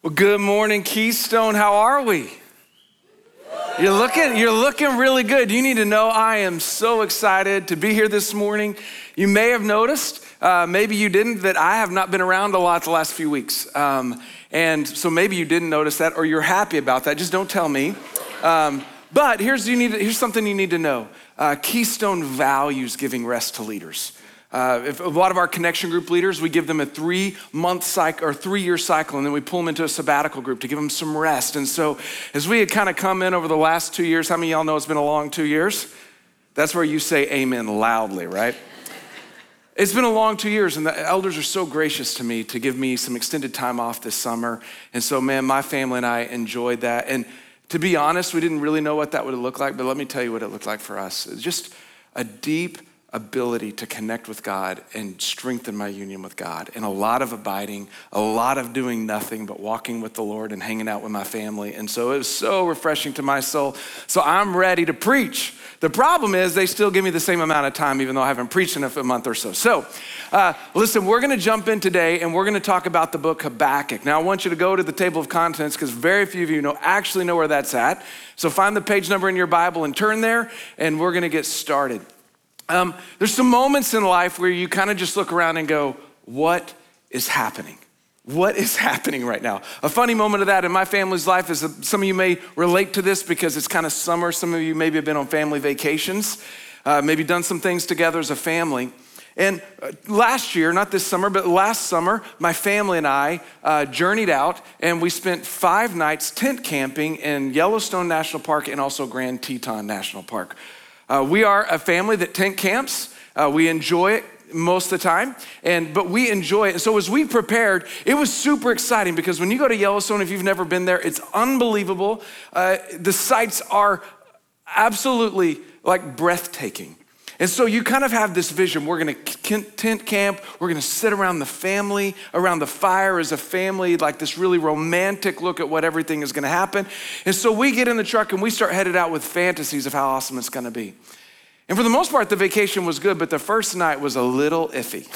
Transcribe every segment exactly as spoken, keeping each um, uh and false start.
Well, good morning, Keystone. How are we? You're looking, you're looking really good. You need to know I am so excited to be here this morning. You may have noticed, uh, maybe you didn't, that I have not been around a lot the last few weeks. Um, and so maybe you didn't notice that or you're happy about that. Just don't tell me. Um, but here's, you need, here's something you need to know. Uh, Keystone values giving rest to leaders. Uh, if a lot of our connection group leaders, we give them a three-month cycle or three-year cycle, and then we pull them into a sabbatical group to give them some rest. And so as we had kind of come in over the last two years, how many of y'all know it's been a long two years? That's where you say amen loudly, right? It's been a long two years, and the elders are so gracious to me to give me some extended time off this summer. And so, man, my family and I enjoyed that. And to be honest, we didn't really know what that would look like, but let me tell you what it looked like for us. It's just a deep ability to connect with God and strengthen my union with God, and a lot of abiding, a lot of doing nothing but walking with the Lord and hanging out with my family. And so it was so refreshing to my soul. So I'm ready to preach. The problem is they still give me the same amount of time, even though I haven't preached in a month or so. So uh, listen, we're gonna jump in today and we're gonna talk about the book Habakkuk. Now I want you to go to the table of contents because very few of you know actually know where that's at. So find the page number in your Bible and turn there, and we're gonna get started. Um, there's some moments in life where you kind of just look around and go, what is happening? What is happening right now? A funny moment of that in my family's life is that some of you may relate to this because it's kind of summer. Some of you maybe have been on family vacations, uh, maybe done some things together as a family. And last year, not this summer, but last summer, my family and I uh, journeyed out and we spent five nights tent camping in Yellowstone National Park and also Grand Teton National Park. Uh, we are a family that tent camps. Uh, we enjoy it most of the time, and but we enjoy it. So as we prepared, it was super exciting because when you go to Yellowstone, if you've never been there, it's unbelievable. Uh, the sights are absolutely like breathtaking. And so you kind of have this vision. We're gonna tent camp. We're gonna sit around the family, around the fire as a family, like this really romantic look at what everything is gonna happen. And so we get in the truck and we start headed out with fantasies of how awesome it's gonna be. And for the most part, the vacation was good, but the first night was a little iffy.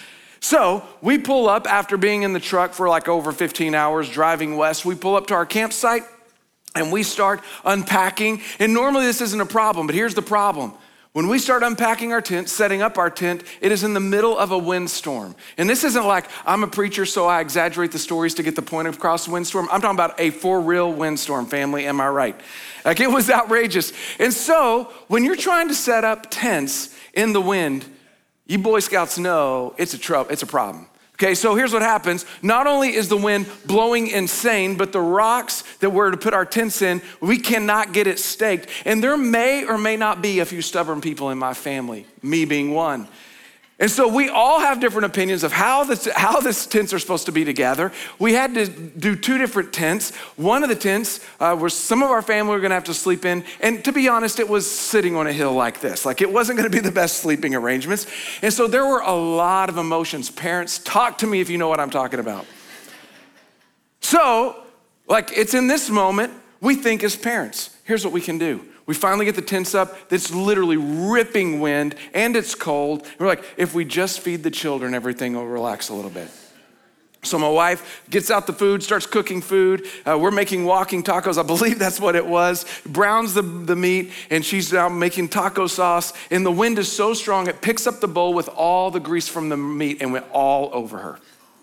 So we pull up after being in the truck for like over fifteen hours driving west. We pull up to our campsite and we start unpacking. And normally this isn't a problem, but here's the problem. When we start unpacking our tent, setting up our tent, it is in the middle of a windstorm. And this isn't like I'm a preacher, so I exaggerate the stories to get the point across the windstorm. I'm talking about a for real windstorm, family, am I right? Like it was outrageous. And so when you're trying to set up tents in the wind, you Boy Scouts know it's a trouble, it's a problem. Okay, so here's what happens. Not only is the wind blowing insane, but the rocks that we're to put our tents in, we cannot get it staked. And there may or may not be a few stubborn people in my family, me being one. And so we all have different opinions of how this, how this tents are supposed to be together. We had to do two different tents. One of the tents uh, where some of our family were gonna have to sleep in. And to be honest, it was sitting on a hill like this. Like it wasn't gonna be the best sleeping arrangements. And so there were a lot of emotions. Parents, talk to me if you know what I'm talking about. So, like it's in this moment, we think as parents, here's what we can do. We finally get the tents up. It's literally ripping wind and it's cold. We're like, if we just feed the children, everything will relax a little bit. So my wife gets out the food, starts cooking food. Uh, we're making walking tacos. I believe that's what it was. Browns the, the meat and she's now making taco sauce. And the wind is so strong, it picks up the bowl with all the grease from the meat and went all over her.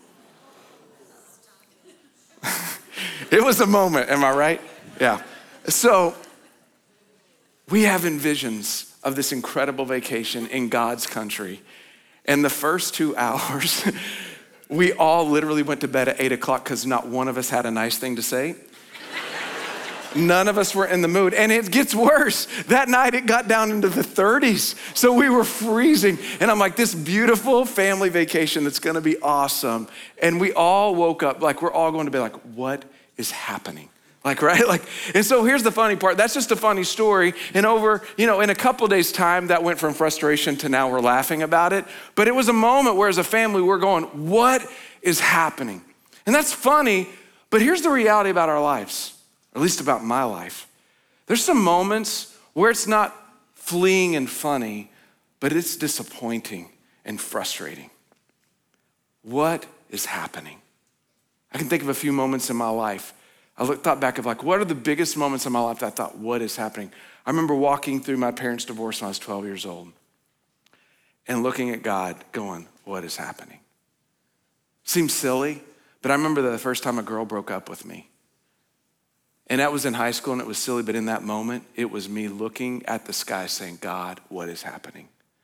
It was a moment, am I right? Yeah. So, we have visions of this incredible vacation in God's country. And the first two hours, we all literally went to bed at eight o'clock because not one of us had a nice thing to say. None of us were in the mood. And it gets worse. That night it got down into the thirties. So we were freezing. And I'm like, this beautiful family vacation that's gonna be awesome. And we all woke up, like we're all going to be like, what is happening? Like, right? Like, and so here's the funny part. That's just a funny story. And over, you know, in a couple days time, that went from frustration to now we're laughing about it. But it was a moment where as a family, we're going, what is happening? And that's funny, but here's the reality about our lives, or at least about my life. There's some moments where it's not fleeing and funny, but it's disappointing and frustrating. What is happening? I can think of a few moments in my life. I look, thought back of like, what are the biggest moments in my life that I thought, what is happening? I remember walking through my parents' divorce when I was twelve years old and looking at God going, what is happening? Seems silly, but I remember the first time a girl broke up with me. And that was in high school and it was silly, but in that moment, it was me looking at the sky saying, God, what is happening?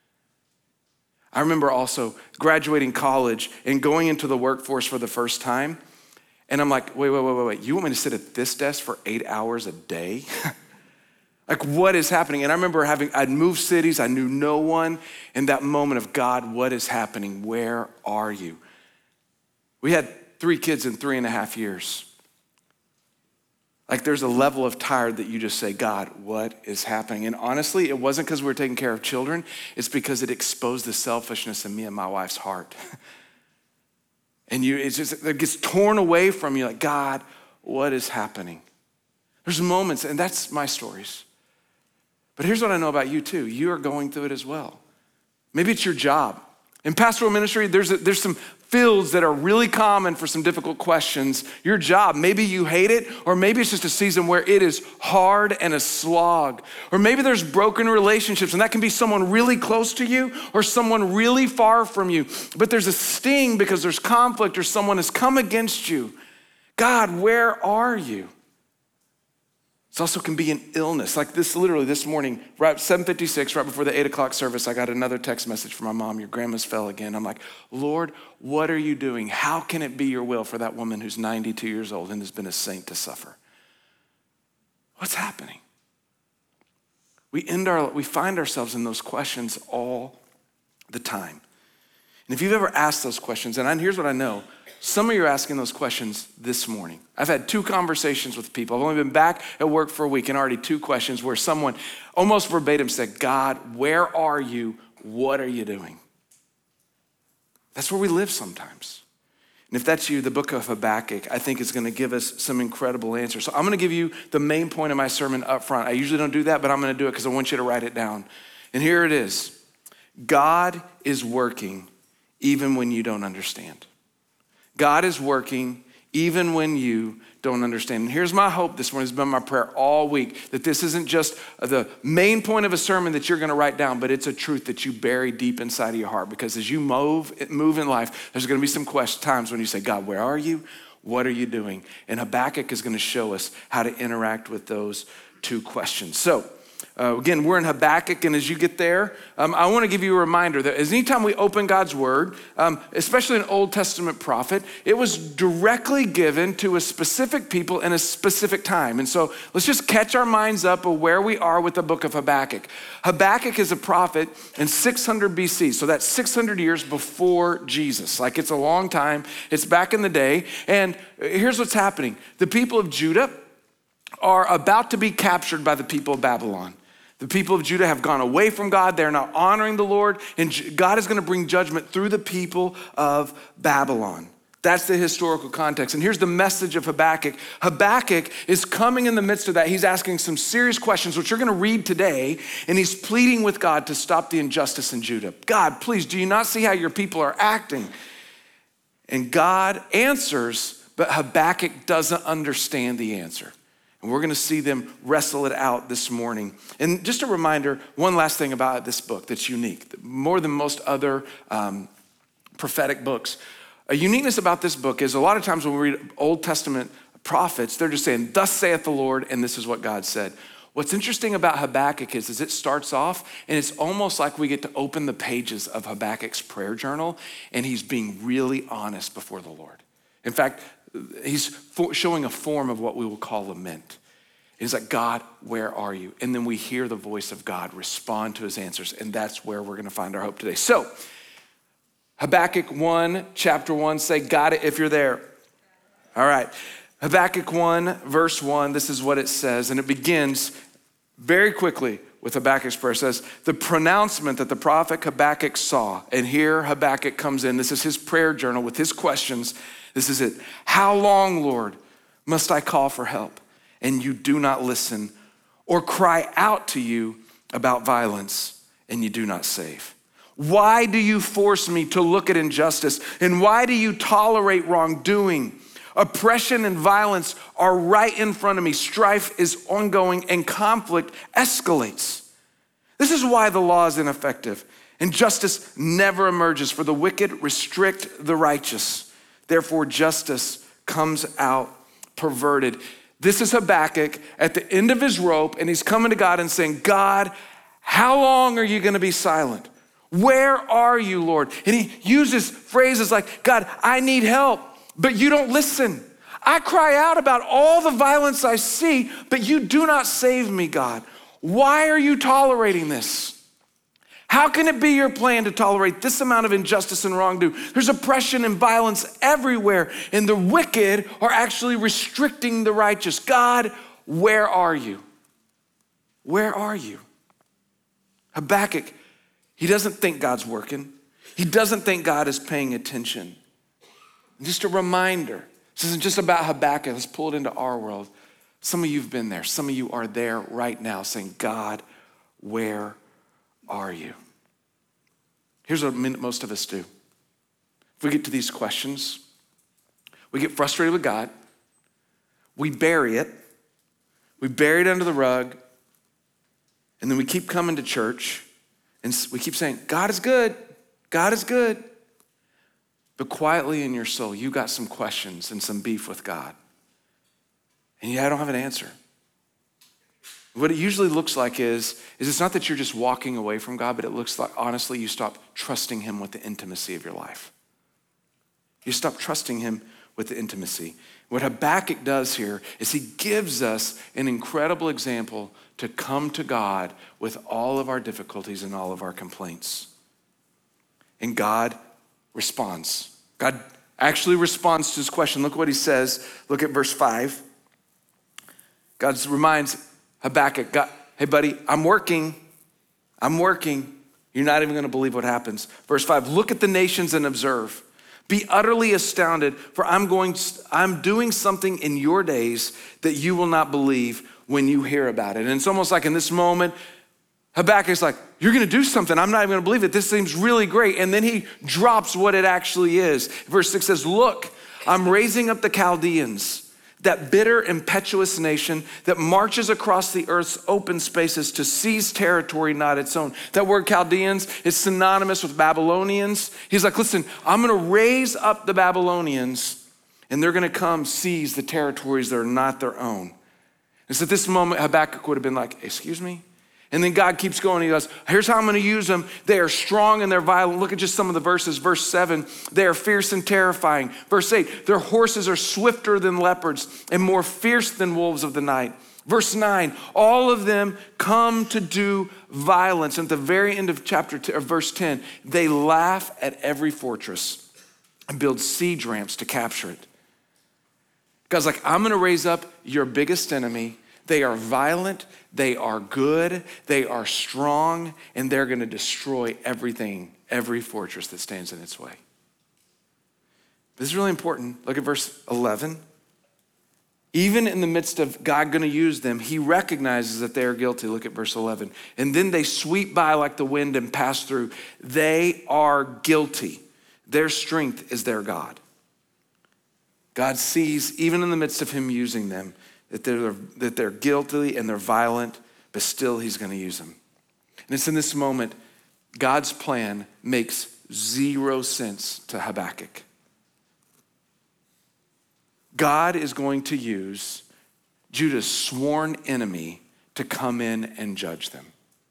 I remember also graduating college and going into the workforce for the first time. And I'm like, wait, wait, wait, wait, wait. You want me to sit at this desk for eight hours a day? Like, what is happening? And I remember having, I'd moved cities, I knew no one. In that moment of God, what is happening? Where are you? We had three kids in three and a half years. Like there's a level of tired that you just say, God, what is happening? And honestly, it wasn't because we were taking care of children. It's because it exposed the selfishness in me and my wife's heart. And you, it's just, it gets torn away from you like, God, what is happening? There's moments, and that's my stories. But here's what I know about you too. You are going through it as well. Maybe it's your job. In pastoral ministry, there's, a, there's some fields that are really common for some difficult questions. Your job, maybe you hate it, or maybe it's just a season where it is hard and a slog. Or maybe there's broken relationships, and that can be someone really close to you or someone really far from you. But there's a sting because there's conflict or someone has come against you. God, where are you? It also can be an illness. Like this, literally this morning, right seven fifty-six, right before the eight o'clock service, I got another text message from my mom, your grandma's fell again. I'm like, Lord, what are you doing? How can it be your will for that woman who's ninety-two years old and has been a saint to suffer? What's happening? We end our, we find ourselves in those questions all the time. And if you've ever asked those questions, and here's what I know, some of you are asking those questions this morning. I've had two conversations with people. I've only been back at work for a week and already two questions where someone almost verbatim said, God, where are you? What are you doing? That's where we live sometimes. And if that's you, the book of Habakkuk, I think is gonna give us some incredible answers. So I'm gonna give you the main point of my sermon up front. I usually don't do that, but I'm gonna do it because I want you to write it down. And here it is. God is working even when you don't understand. God is working even when you don't understand. And here's my hope this morning, it's been my prayer all week, that this isn't just the main point of a sermon that you're gonna write down, but it's a truth that you bury deep inside of your heart. Because as you move, move in life, there's gonna be some questions, times when you say, God, where are you? What are you doing? And Habakkuk is gonna show us how to interact with those two questions. So, Uh, again, we're in Habakkuk, and as you get there, um, I want to give you a reminder that as anytime we open God's word, um, especially an Old Testament prophet, it was directly given to a specific people in a specific time. And so let's just catch our minds up of where we are with the book of Habakkuk. Habakkuk is a prophet in six hundred B C, so that's six hundred years before Jesus. Like it's a long time, it's back in the day. And here's what's happening. The people of Judah are about to be captured by the people of Babylon. The people of Judah have gone away from God. They're not honoring the Lord. And God is going to bring judgment through the people of Babylon. That's the historical context. And here's the message of Habakkuk. Habakkuk is coming in the midst of that. He's asking some serious questions, which you're going to read today. And he's pleading with God to stop the injustice in Judah. God, please, do you not see how your people are acting? And God answers, but Habakkuk doesn't understand the answer. And we're gonna see them wrestle it out this morning. And just a reminder, one last thing about this book that's unique, more than most other um, prophetic books. A uniqueness about this book is a lot of times when we read Old Testament prophets, they're just saying, thus saith the Lord, and this is what God said. What's interesting about Habakkuk is, is it starts off and it's almost like we get to open the pages of Habakkuk's prayer journal and he's being really honest before the Lord. In fact, he's showing a form of what we will call lament. It's like, God, where are you? And then we hear the voice of God respond to his answers, and that's where we're gonna find our hope today. So, Habakkuk one, chapter one, say, got it if you're there. All right, Habakkuk one, verse one, this is what it says, and it begins very quickly with Habakkuk's prayer. It says, the pronouncement that the prophet Habakkuk saw, and here Habakkuk comes in, this is his prayer journal with his questions. This is it. How long, Lord, must I call for help and you do not listen, or cry out to you about violence and you do not save? Why do you force me to look at injustice, and why do you tolerate wrongdoing? Oppression and violence are right in front of me. Strife is ongoing and conflict escalates. This is why the law is ineffective and justice never emerges, for the wicked restrict the righteous. Therefore, justice comes out perverted. This is Habakkuk at the end of his rope, and he's coming to God and saying, God, how long are you gonna be silent? Where are you, Lord? And he uses phrases like, God, I need help, but you don't listen. I cry out about all the violence I see, but you do not save me, God. Why are you tolerating this? How can it be your plan to tolerate this amount of injustice and wrongdoing? There's oppression and violence everywhere, and the wicked are actually restricting the righteous. God, where are you? Where are you? Habakkuk, he doesn't think God's working. He doesn't think God is paying attention. Just a reminder, this isn't just about Habakkuk. Let's pull it into our world. Some of you have been there. Some of you are there right now saying, God, where are you? Here's what most of us do. If we get to these questions, we get frustrated with God. We bury it. We bury it under the rug. And then we keep coming to church and we keep saying, God is good. God is good. But quietly in your soul, you got some questions and some beef with God. And yeah, I don't have an answer. What it usually looks like is, is it's not that you're just walking away from God, but it looks like, honestly, you stop trusting him with the intimacy of your life. You stop trusting him with the intimacy. What Habakkuk does here is he gives us an incredible example to come to God with all of our difficulties and all of our complaints. And God responds. God actually responds to his question. Look what he says. Look at verse five. God reminds Habakkuk, God, hey buddy, I'm working. I'm working. You're not even gonna believe what happens. Verse five, look at the nations and observe. Be utterly astounded, for I'm going, I'm doing something in your days that you will not believe when you hear about it. And it's almost like in this moment, Habakkuk's like, you're gonna do something. I'm not even gonna believe it. This seems really great. And then he drops what it actually is. Verse six says, look, I'm raising up the Chaldeans, that bitter, impetuous nation that marches across the earth's open spaces to seize territory not its own. That word Chaldeans is synonymous with Babylonians. He's like, listen, I'm gonna raise up the Babylonians and they're gonna come seize the territories that are not their own. And so at this moment, Habakkuk would have been like, excuse me? And then God keeps going. He goes, here's how I'm going to use them. They are strong and they're violent. Look at just some of the verses. Verse seven, they are fierce and terrifying. Verse eight, their horses are swifter than leopards and more fierce than wolves of the night. Verse nine, all of them come to do violence. And at the very end of chapter two, or verse ten, they laugh at every fortress and build siege ramps to capture it. God's like, I'm going to raise up your biggest enemy. They are violent, they are good, they are strong, and they're gonna destroy everything, every fortress that stands in its way. This is really important. Look at verse eleven. Even in the midst of God gonna use them, he recognizes that they are guilty. Look at verse eleven. And then they sweep by like the wind and pass through. They are guilty. Their strength is their God. God sees, even in the midst of him using them, that they're, that they're guilty and they're violent, but still he's gonna use them. And it's in this moment, God's plan makes zero sense to Habakkuk. God is going to use Judah's sworn enemy to come in and judge them.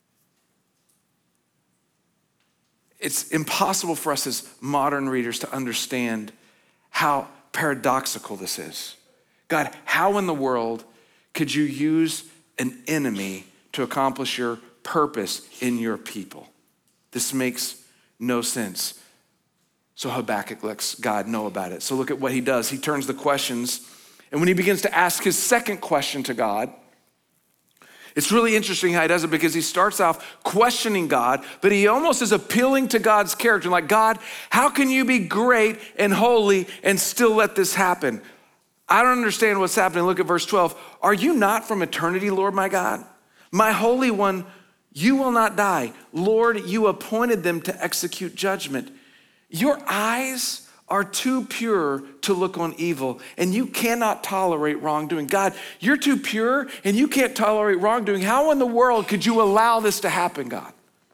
It's impossible for us as modern readers to understand how paradoxical this is. God, how in the world could you use an enemy to accomplish your purpose in your people? This makes no sense. So Habakkuk lets God know about it. So look at what he does. He turns the questions, and when he begins to ask his second question to God, it's really interesting how he does it because he starts off questioning God, but he almost is appealing to God's character. Like, God, how can you be great and holy and still let this happen? I don't understand what's happening. Look at verse twelve. Are you not from eternity, Lord my God? My Holy One, you will not die. Lord, you appointed them to execute judgment. Your eyes are too pure to look on evil, and you cannot tolerate wrongdoing. God, you're too pure and you can't tolerate wrongdoing. How in the world could you allow this to happen, God?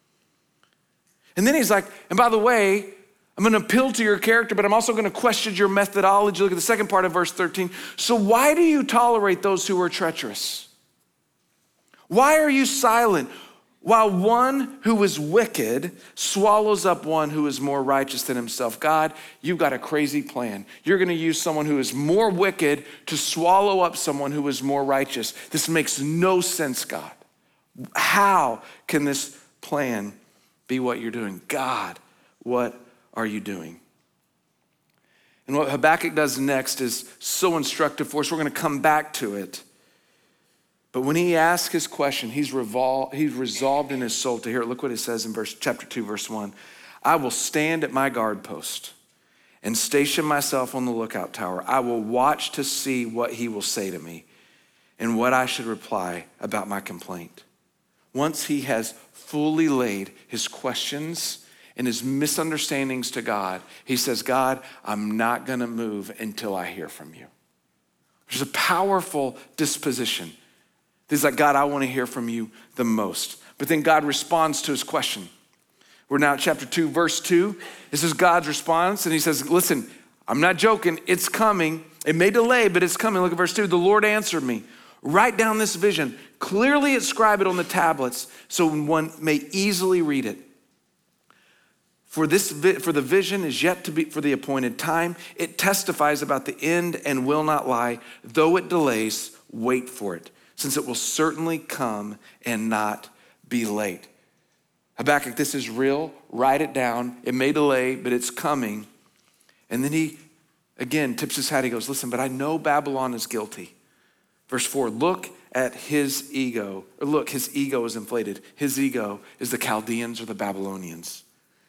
And then he's like, and by the way, I'm gonna appeal to your character, but I'm also gonna question your methodology. Look at the second part of verse thirteen. So why do you tolerate those who are treacherous? Why are you silent while one who is wicked swallows up one who is more righteous than himself? God, you've got a crazy plan. You're gonna use someone who is more wicked to swallow up someone who is more righteous. This makes no sense, God. How can this plan be what you're doing? God, what are you doing? And what Habakkuk does next is so instructive for us. We're gonna come back to it. But when he asks his question, he's, revol- he's resolved in his soul to hear it. Look what it says in verse, chapter two, verse one. I will stand at my guard post and station myself on the lookout tower. I will watch to see what he will say to me and what I should reply about my complaint. Once he has fully laid his questions and his misunderstandings to God, he says, God, I'm not gonna move until I hear from you. There's a powerful disposition. He's like, God, I wanna hear from you the most. But then God responds to his question. We're now at chapter two, verse two. This is God's response. And he says, listen, I'm not joking, it's coming. It may delay, but it's coming. Look at verse two. The Lord answered me, write down this vision, clearly inscribe it on the tablets so one may easily read it. For this, for the vision is yet to be for the appointed time. It testifies about the end and will not lie. Though it delays, wait for it, since it will certainly come and not be late. Habakkuk, this is real. Write it down. It may delay, but it's coming. And then he, again, tips his hat. He goes, listen, but I know Babylon is guilty. Verse four, look at his ego. Or look, his ego is inflated. His ego is the Chaldeans or the Babylonians.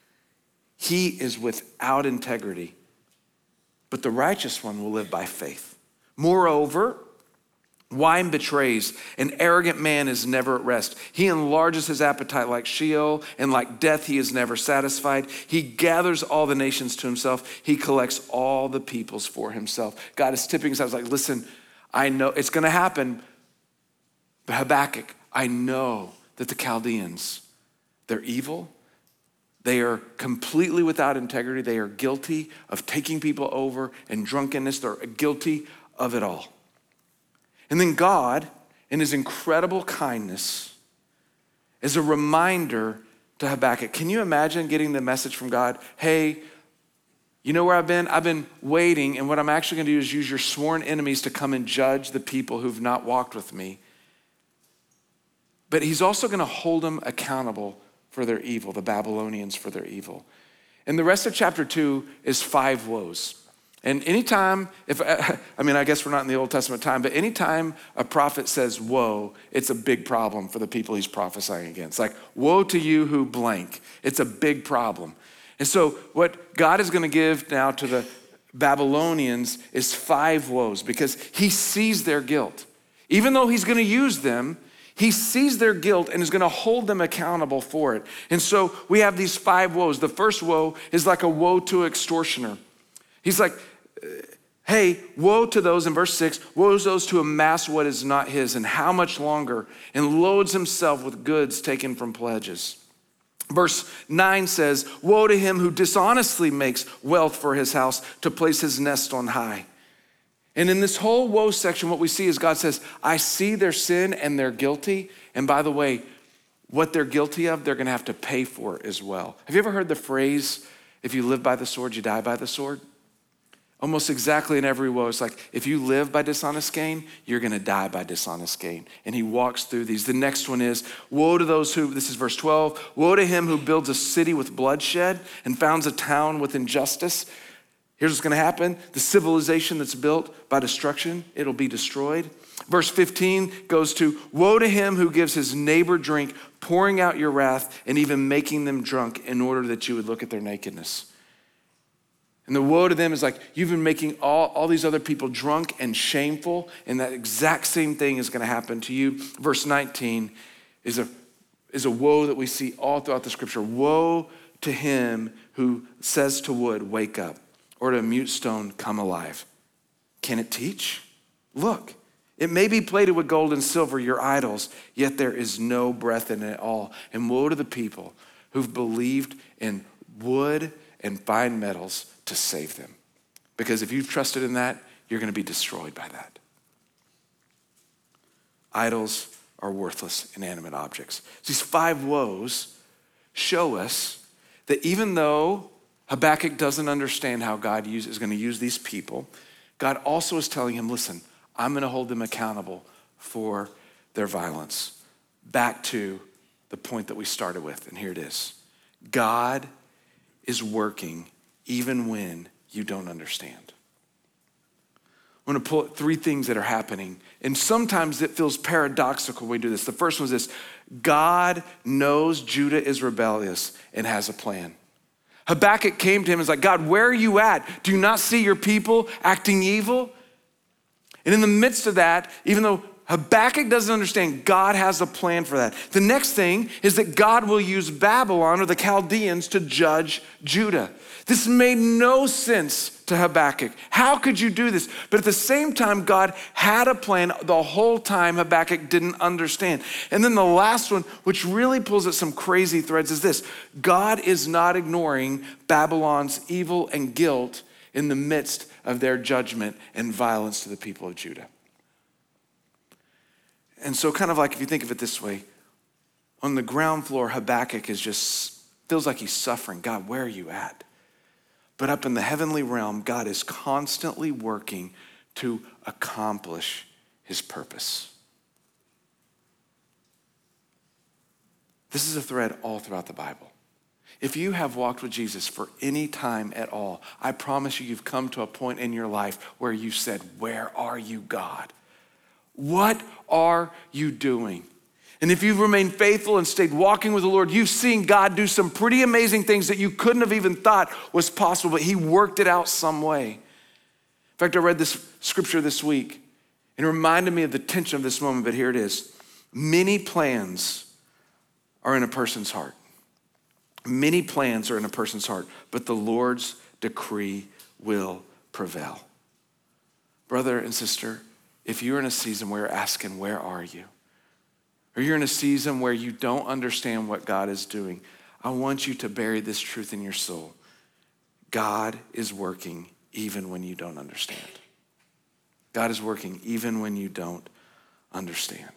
He is without integrity, but the righteous one will live by faith. Moreover, wine betrays. An arrogant man is never at rest. He enlarges his appetite like Sheol, and like death he is never satisfied. He gathers all the nations to himself. He collects all the peoples for himself. God is tipping his hat. Like, listen, I know it's gonna happen, but Habakkuk, I know that the Chaldeans, they're evil. They are completely without integrity. They are guilty of taking people over and drunkenness. They're guilty of it all. And then God, in his incredible kindness, is a reminder to Habakkuk. Can you imagine getting the message from God? Hey, you know where I've been? I've been waiting, and what I'm actually gonna do is use your sworn enemies to come and judge the people who've not walked with me. But he's also gonna hold them accountable for their evil, the Babylonians for their evil. And the rest of chapter two is five woes. And anytime, if I mean, I guess we're not in the Old Testament time, but anytime a prophet says woe, it's a big problem for the people he's prophesying against. Like, woe to you who blank. It's a big problem. And so what God is gonna give now to the Babylonians is five woes because he sees their guilt. Even though he's gonna use them, he sees their guilt and is gonna hold them accountable for it. And so we have these five woes. The first woe is like a woe to extortioner. He's like, hey, woe to those, in verse six, woe to those to amass what is not his, and how much longer, and loads himself with goods taken from pledges. Verse nine says, woe to him who dishonestly makes wealth for his house to place his nest on high. And in this whole woe section, what we see is God says, I see their sin and they're guilty. And by the way, what they're guilty of, they're gonna have to pay for it as well. Have you ever heard the phrase, if you live by the sword, you die by the sword? Almost exactly in every woe, it's like, if you live by dishonest gain, you're gonna die by dishonest gain. And he walks through these. The next one is, woe to those who, this is verse twelve, woe to him who builds a city with bloodshed and founds a town with injustice. Here's what's gonna happen. The civilization that's built by destruction, it'll be destroyed. Verse fifteen goes to, woe to him who gives his neighbor drink, pouring out your wrath and even making them drunk in order that you would look at their nakedness. And the woe to them is like, you've been making all, all these other people drunk and shameful, and that exact same thing is gonna happen to you. Verse nineteen is a, is a woe that we see all throughout the scripture. Woe to him who says to wood, wake up, or to a mute stone come alive? Can it teach? Look, it may be plated with gold and silver, your idols, yet there is no breath in it at all. And woe to the people who've believed in wood and fine metals to save them. Because if you've trusted in that, you're going to be destroyed by that. Idols are worthless, inanimate objects. These five woes show us that even though Habakkuk doesn't understand how God use, is going to use these people, God also is telling him, listen, I'm going to hold them accountable for their violence. Back to the point that we started with, and here it is. God is working even when you don't understand. I'm going to pull out three things that are happening, and sometimes it feels paradoxical when we do this. The first one is this: God knows Judah is rebellious and has a plan. Habakkuk came to him and was like, God, where are you at? Do you not see your people acting evil? And in the midst of that, even though Habakkuk doesn't understand, God has a plan for that. The next thing is that God will use Babylon or the Chaldeans to judge Judah. This made no sense to Habakkuk. How could you do this? But at the same time, God had a plan the whole time Habakkuk didn't understand. And then the last one, which really pulls at some crazy threads, is this: God is not ignoring Babylon's evil and guilt in the midst of their judgment and violence to the people of Judah. And so kind of like if you think of it this way, on the ground floor, Habakkuk is just, feels like he's suffering. God, where are you at? But up in the heavenly realm, God is constantly working to accomplish his purpose. This is a thread all throughout the Bible. If you have walked with Jesus for any time at all, I promise you, you've come to a point in your life where you said, where are you, God? What are you doing? And if you've remained faithful and stayed walking with the Lord, you've seen God do some pretty amazing things that you couldn't have even thought was possible, but he worked it out some way. In fact, I read this scripture this week and it reminded me of the tension of this moment, but here it is. Many plans are in a person's heart. Many plans are in a person's heart, but the Lord's decree will prevail. Brother and sister, if you're in a season where you're asking, where are you? Or you're in a season where you don't understand what God is doing, I want you to bury this truth in your soul. God is working even when you don't understand. God is working even when you don't understand.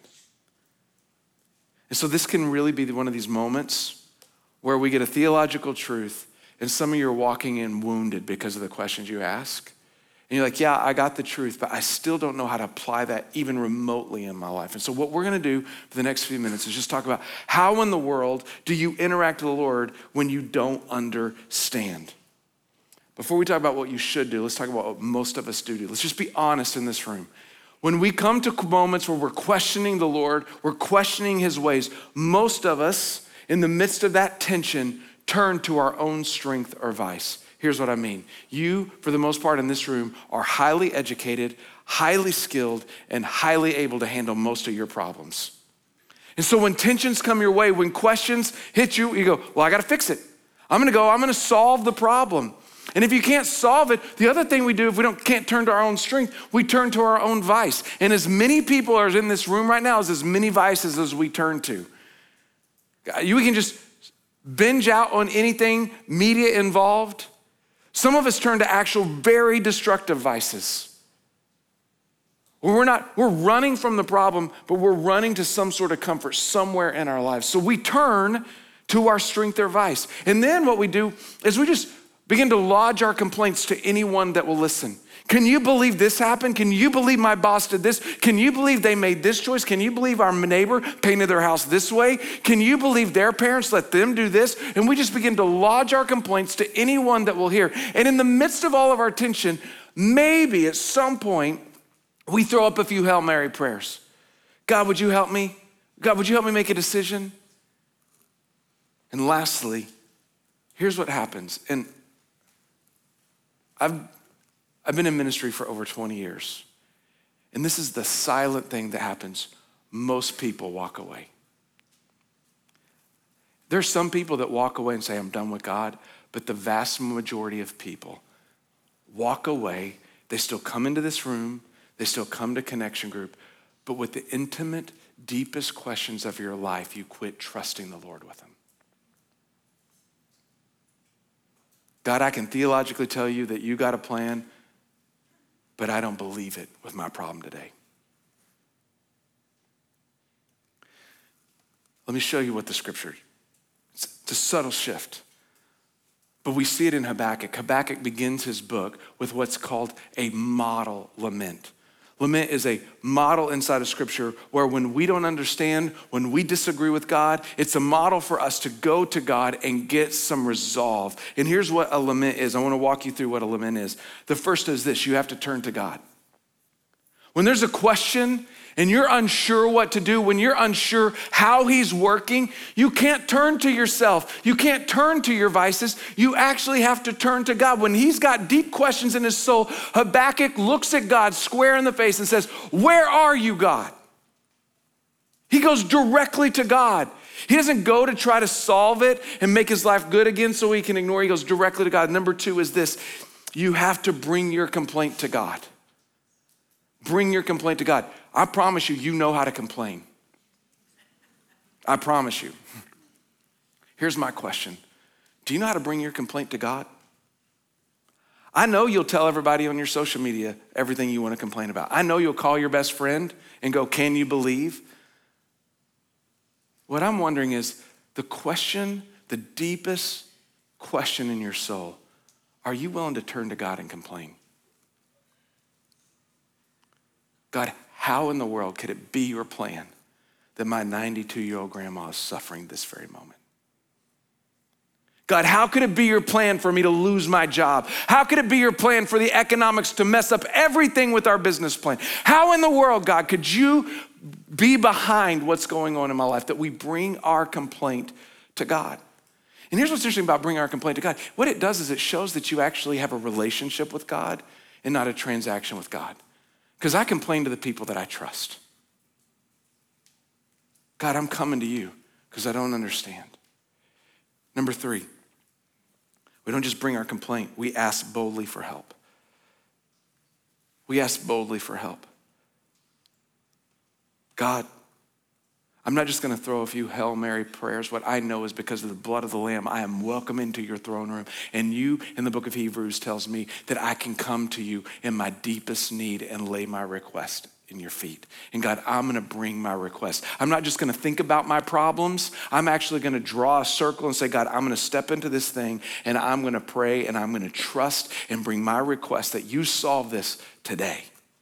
And so this can really be one of these moments where we get a theological truth and some of you are walking in wounded because of the questions you ask. And you're like, yeah, I got the truth, but I still don't know how to apply that even remotely in my life. And so what we're gonna do for the next few minutes is just talk about how in the world do you interact with the Lord when you don't understand? Before we talk about what you should do, let's talk about what most of us do do. Let's just be honest in this room. When we come to moments where we're questioning the Lord, we're questioning his ways, most of us, in the midst of that tension, turn to our own strength or vice. Here's what I mean. You, for the most part in this room, are highly educated, highly skilled, and highly able to handle most of your problems. And so when tensions come your way, when questions hit you, you go, well, I gotta fix it. I'm gonna go, I'm gonna solve the problem. And if you can't solve it, the other thing we do, if we don't can't turn to our own strength, we turn to our own vice. And as many people are in this room right now, as as many vices as we turn to. You can just binge out on anything media involved. Some of us turn to actual very destructive vices. We're not, we're running from the problem, but we're running to some sort of comfort somewhere in our lives. So we turn to our strength or vice. And then what we do is we just begin to lodge our complaints to anyone that will listen. Can you believe this happened? Can you believe my boss did this? Can you believe they made this choice? Can you believe our neighbor painted their house this way? Can you believe their parents let them do this? And we just begin to lodge our complaints to anyone that will hear. And in the midst of all of our tension, maybe at some point, we throw up a few Hail Mary prayers. God, would you help me? God, would you help me make a decision? And lastly, here's what happens. And I've I've been in ministry for over twenty years. And this is the silent thing that happens. Most people walk away. There's some people that walk away and say, I'm done with God. But the vast majority of people walk away. They still come into this room. They still come to Connection Group. But with the intimate, deepest questions of your life, you quit trusting the Lord with them. God, I can theologically tell you that you got a plan, but I don't believe it with my problem today. Let me show you what the scripture, it's a subtle shift. But we see it in Habakkuk. Habakkuk begins his book with what's called a model lament. Lament is a model inside of scripture where when we don't understand, when we disagree with God, it's a model for us to go to God and get some resolve. And here's what a lament is. I want to walk you through what a lament is. The first is this: you have to turn to God. When there's a question and you're unsure what to do, when you're unsure how he's working, you can't turn to yourself. You can't turn to your vices. You actually have to turn to God. When he's got deep questions in his soul, Habakkuk looks at God square in the face and says, "Where are you, God?" He goes directly to God. He doesn't go to try to solve it and make his life good again so he can ignore it. He goes directly to God. Number two is this: you have to bring your complaint to God. Bring your complaint to God. I promise you, you know how to complain. I promise you. Here's my question. Do you know how to bring your complaint to God? I know you'll tell everybody on your social media everything you want to complain about. I know you'll call your best friend and go, "Can you believe?" What I'm wondering is the question, the deepest question in your soul, are you willing to turn to God and complain? God, how in the world could it be your plan that my ninety-two-year-old grandma is suffering this very moment? God, how could it be your plan for me to lose my job? How could it be your plan for the economics to mess up everything with our business plan? How in the world, God, could you be behind what's going on in my life, that we bring our complaint to God? And here's what's interesting about bringing our complaint to God. What it does is it shows that you actually have a relationship with God and not a transaction with God. Because I complain to the people that I trust. God, I'm coming to you because I don't understand. Number three, we don't just bring our complaint, we ask boldly for help. We ask boldly for help. God, I'm not just gonna throw a few Hail Mary prayers. What I know is because of the blood of the Lamb, I am welcome into your throne room. And you, in the book of Hebrews, tells me that I can come to you in my deepest need and lay my request in your feet. And God, I'm gonna bring my request. I'm not just gonna think about my problems. I'm actually gonna draw a circle and say, God, I'm gonna step into this thing and I'm gonna pray and I'm gonna trust and bring my request that you solve this today.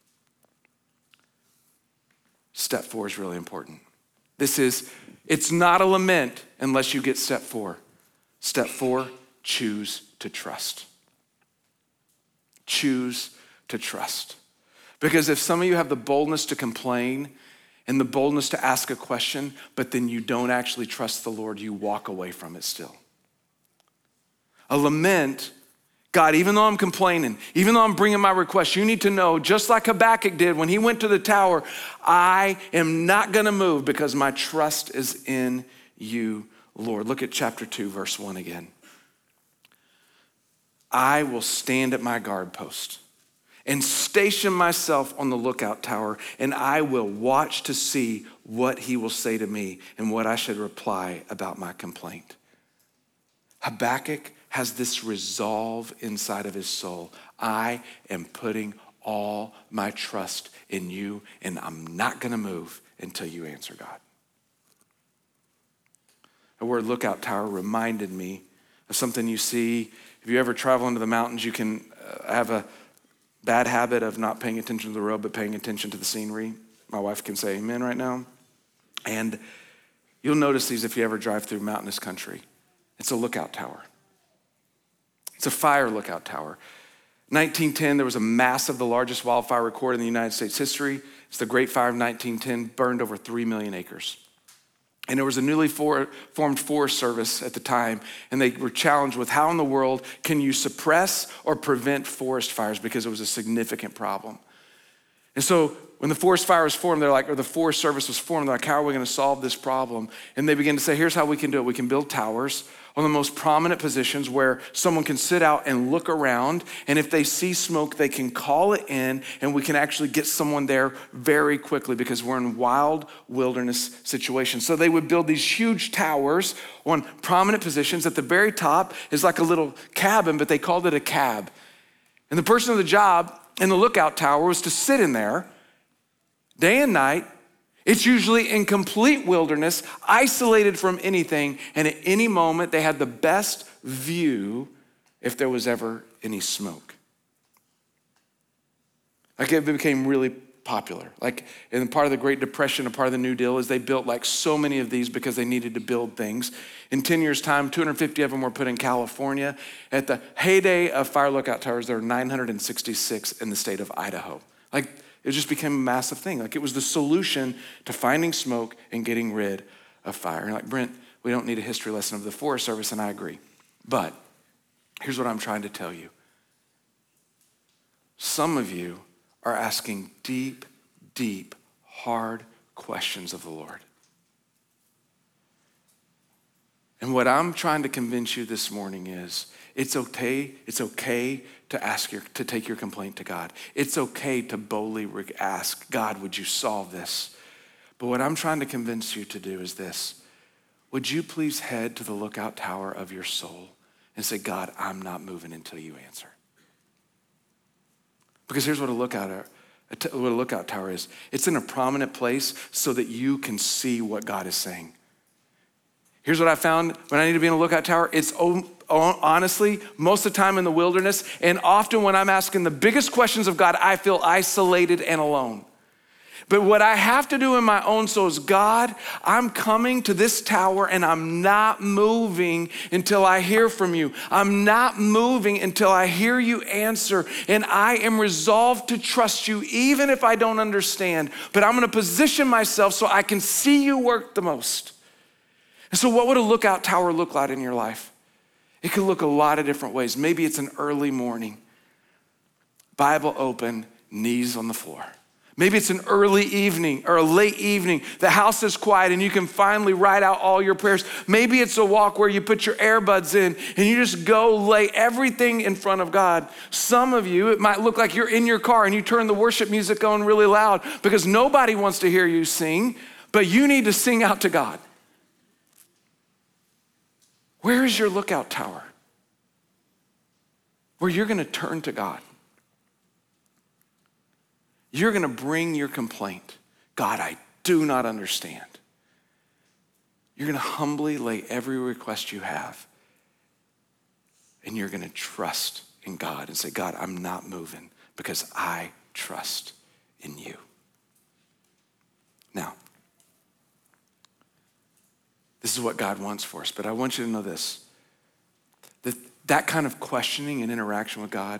Step four is really important. This is, it's not a lament unless you get step four. Step four, choose to trust. Choose to trust. Because if some of you have the boldness to complain and the boldness to ask a question, but then you don't actually trust the Lord, you walk away from it still. A lament, God, even though I'm complaining, even though I'm bringing my request, you need to know, just like Habakkuk did when he went to the tower, I am not gonna move because my trust is in you, Lord. Look at chapter two, verse one again. I will stand at my guard post and station myself on the lookout tower, and I will watch to see what he will say to me and what I should reply about my complaint. Habakkuk has this resolve inside of his soul. I am putting all my trust in you, and I'm not gonna move until you answer, God. The word lookout tower reminded me of something you see. If you ever travel into the mountains, you can uh, have a bad habit of not paying attention to the road, but paying attention to the scenery. My wife can say amen right now. And you'll notice these if you ever drive through mountainous country. It's a lookout tower. It's a fire lookout tower. nineteen ten, there was a massive, the largest wildfire recorded in the United States history. It's the Great Fire of nineteen ten, burned over three million acres. And there was a newly for, formed Forest Service at the time, and they were challenged with how in the world can you suppress or prevent forest fires, because it was a significant problem. And so when the forest fire was formed, they're like, or the Forest Service was formed, they're like, how are we gonna solve this problem? And they began to say, here's how we can do it. We can build towers one of the most prominent positions where someone can sit out and look around, and if they see smoke, they can call it in, and we can actually get someone there very quickly because we're in wild wilderness situations. So they would build these huge towers on prominent positions. At the very top is like a little cabin, but they called it a cab. And the person of the job in the lookout tower was to sit in there day and night. It's usually in complete wilderness, isolated from anything, and at any moment they had the best view if there was ever any smoke. Like it became really popular. Like in part of the Great Depression, a part of the New Deal is they built like so many of these because they needed to build things. In ten years' time, two hundred fifty of them were put in California. At the heyday of fire lookout towers, there were nine hundred sixty-six in the state of Idaho. Like it just became a massive thing. Like it was the solution to finding smoke and getting rid of fire. And like, Brent, we don't need a history lesson of the Forest Service, and I agree. But here's what I'm trying to tell you. Some of you are asking deep, deep, hard questions of the Lord. And what I'm trying to convince you this morning is it's okay, it's okay to ask your, to take your complaint to God. It's okay to boldly ask, God, would you solve this? But what I'm trying to convince you to do is this. Would you please head to the lookout tower of your soul and say, God, I'm not moving until you answer. Because here's what a lookout, a t- what a lookout tower is. It's in a prominent place so that you can see what God is saying. Here's what I found when I need to be in a lookout tower. It's honestly, most of the time in the wilderness, and often when I'm asking the biggest questions of God, I feel isolated and alone. But what I have to do in my own soul is, God, I'm coming to this tower and I'm not moving until I hear from you. I'm not moving until I hear you answer. And I am resolved to trust you even if I don't understand. But I'm gonna position myself so I can see you work the most. And so what would a lookout tower look like in your life? It could look a lot of different ways. Maybe it's an early morning, Bible open, knees on the floor. Maybe it's an early evening or a late evening. The house is quiet and you can finally write out all your prayers. Maybe it's a walk where you put your earbuds in and you just go lay everything in front of God. Some of you, it might look like you're in your car and you turn the worship music on really loud because nobody wants to hear you sing, but you need to sing out to God. Where is your lookout tower? Where you're gonna turn to God. You're gonna bring your complaint. God, I do not understand. You're gonna humbly lay every request you have, and you're gonna trust in God and say, God, I'm not moving because I trust in you. Now, this is what God wants for us, but I want you to know this, that that kind of questioning and interaction with God,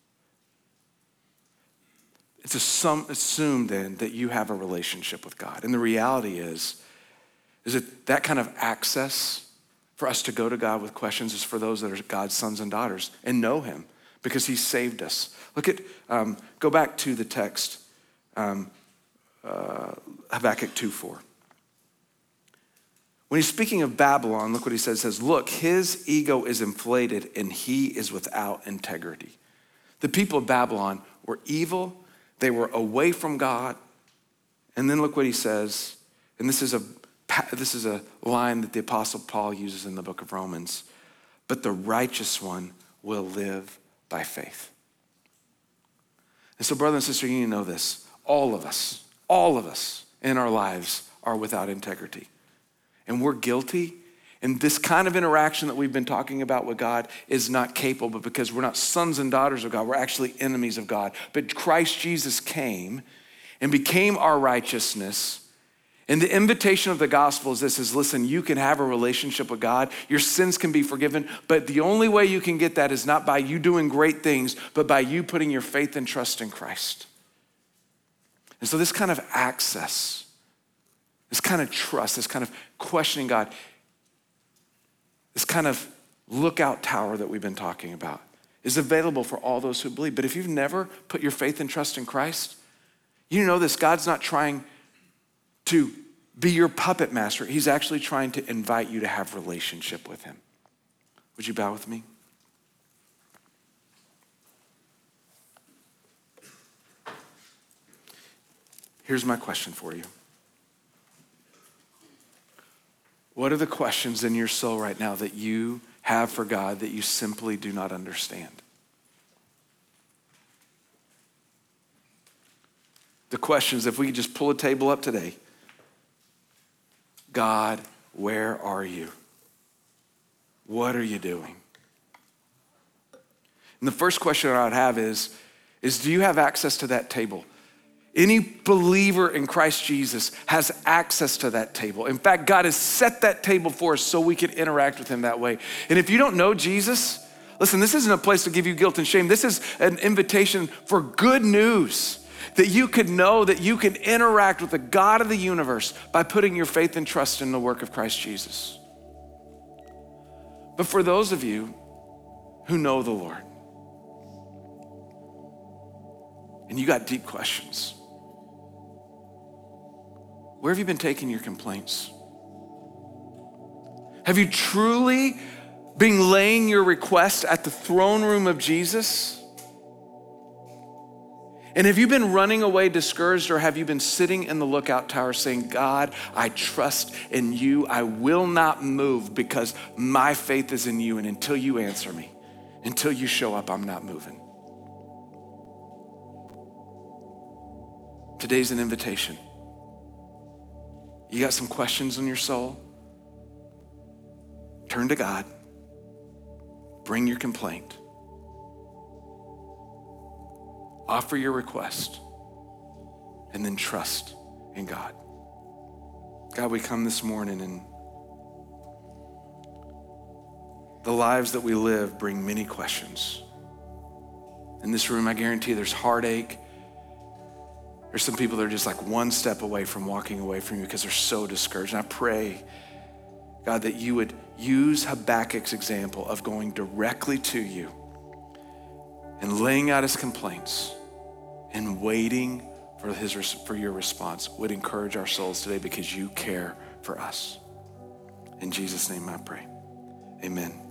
it's assumed then that you have a relationship with God. And the reality is, is that that kind of access for us to go to God with questions is for those that are God's sons and daughters and know him because he saved us. Look at, um, go back to the text, um, uh, Habakkuk two four. When he's speaking of Babylon, look what he says. He says, look, his ego is inflated and he is without integrity. The people of Babylon were evil. They were away from God. And then look what he says. And this is a this is a line that the Apostle Paul uses in the book of Romans. But the righteous one will live by faith. And so, brother and sister, you need to know this. All of us, all of us in our lives are without integrity. And we're guilty. And this kind of interaction that we've been talking about with God is not capable because we're not sons and daughters of God. We're actually enemies of God. But Christ Jesus came and became our righteousness. And the invitation of the gospel is this, is listen, you can have a relationship with God. Your sins can be forgiven. But the only way you can get that is not by you doing great things, but by you putting your faith and trust in Christ. And so this kind of access, this kind of trust, this kind of questioning God, this kind of lookout tower that we've been talking about is available for all those who believe. But if you've never put your faith and trust in Christ, you know this, God's not trying to be your puppet master. He's actually trying to invite you to have relationship with him. Would you bow with me? Here's my question for you. What are the questions in your soul right now that you have for God that you simply do not understand? The questions, if we could just pull a table up today. God, where are you? What are you doing? And the first question I would have is, is do you have access to that table? Any believer in Christ Jesus has access to that table. In fact, God has set that table for us so we can interact with him that way. And if you don't know Jesus, listen, this isn't a place to give you guilt and shame. This is an invitation for good news, that you could know that you can interact with the God of the universe by putting your faith and trust in the work of Christ Jesus. But for those of you who know the Lord, and you got deep questions, where have you been taking your complaints? Have you truly been laying your request at the throne room of Jesus? And have you been running away discouraged, or have you been sitting in the lookout tower saying, God, I trust in you. I will not move because my faith is in you. And until you answer me, until you show up, I'm not moving. Today's an invitation. You got some questions in your soul? Turn to God. Bring your complaint. Offer your request. And then trust in God. God, we come this morning, and the lives that we live bring many questions. In this room, I guarantee there's heartache. There's some people that are just like one step away from walking away from you because they're so discouraged. And I pray, God, that you would use Habakkuk's example of going directly to you and laying out his complaints and waiting for his for your response would encourage our souls today, because you care for us. In Jesus' name I pray. Amen.